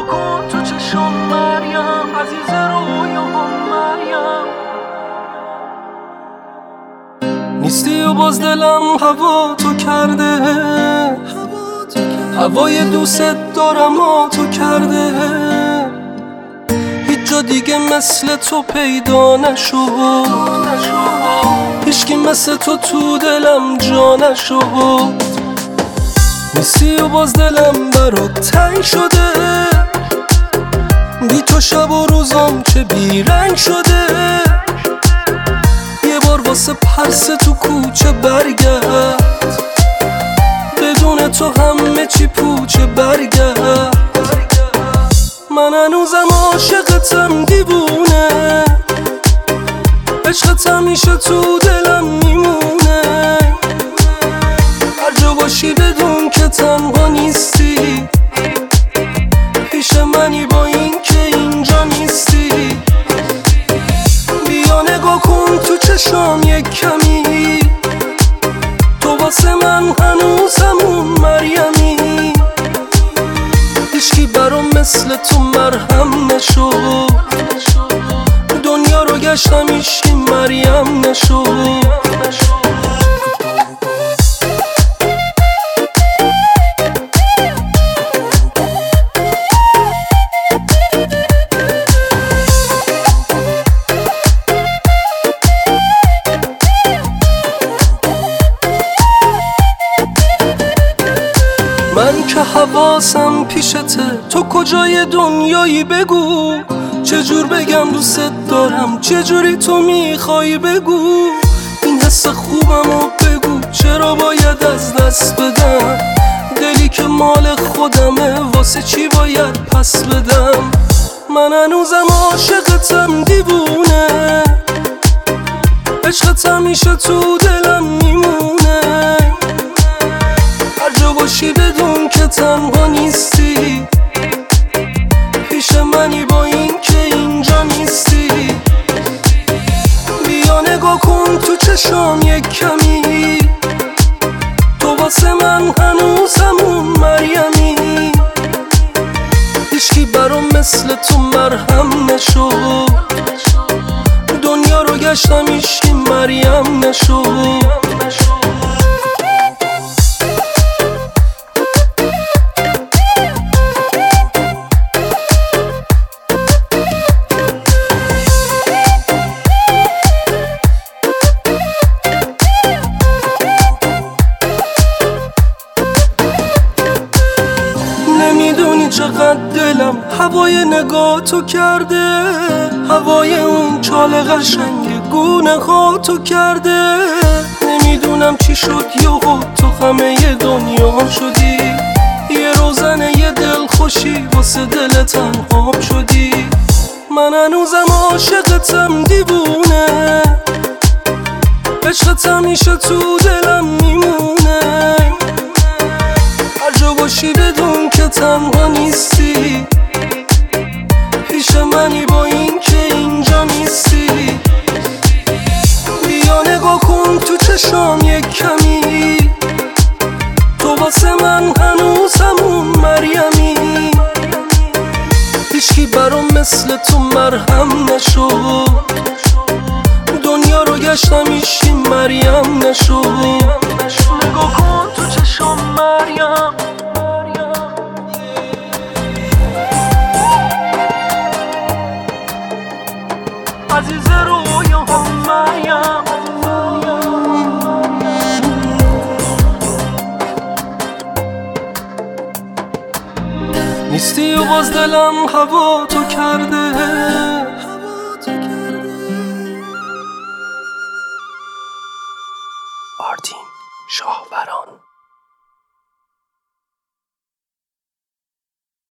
نگاه کن تو چشم مریم، عزیز رویاهم مریم. نیستی و باز دلم هوا تو کرده، هوای دوست دارم و تو کرده. هیچ جا دیگه مثل تو پیدا نشد، هیچکی مثل تو دلم جا نشد. نیستی و باز دلم برات تنگ شده، بی تو شب و روزم چه بیرنگ شده. یه بار واسه پرس تو کوچه برگرد، بدون تو همه چی پوچه برگرد. من هنوزم عاشقتم دیوونه، عشقت همیشه تو دلم میمونه. هر جا باشی بدون که تنها نیستی، پیش منی با این که اینجا نیستی. بیا نگاه کن تو چشام یک کمی، تو واسه من هنوز همون مریمی. هیچکی برام مثل تو مرهم نشد، دنیا رو گشتم هیچکی مریم نشد. من که حواسم پیشته، تو کجای دنیایی بگو. چجور بگم دوست دارم، چجوری تو میخوای بگو. این حس خوبمو بگو، چرا باید از دست بدم. دلی که مال خودمه، واسه چی باید پس بدم. من هنوزم عاشقتم دیوونه، عشقت همیشه تو دلم میمونه. هر جا باشی بدون که تنها نیستی، پیش منی با این که اینجا نیستی. بیا نگاه کن تو چشام یک کمی، تو واسه من هنوز همون مریمی. هیچکی برام مثل تو مرهم نشد، دنیا رو گشتم هیچکی مریم نشد. نمیدونی چقدر دلم هوای نگاه تو کرده، هوای اون چال قشنگ گونه ها تو کرده. نمیدونم چی شد یهو تو همه دنیا شدی، یه روزن یه دل خوشی واسه دل تنها شدی. من هنوزم عاشقتم دیوونه، عشقت همیشه تو دلم میمونه. هر جا باشی بدون که تنها نیستی، پیش منی با این که اینجا نیستی. بیا نگاه کن تو چشام یک کمی، تو واسه من هنوز همون مریمی. هیچکی برام مثل تو مرهم نشد، دنیا رو گشتم هیچکی مریم نشد. نگاه کن تو چشام مریم، عزیز رویاهم مریم. نیستی و باز دلم هوا تو کرده،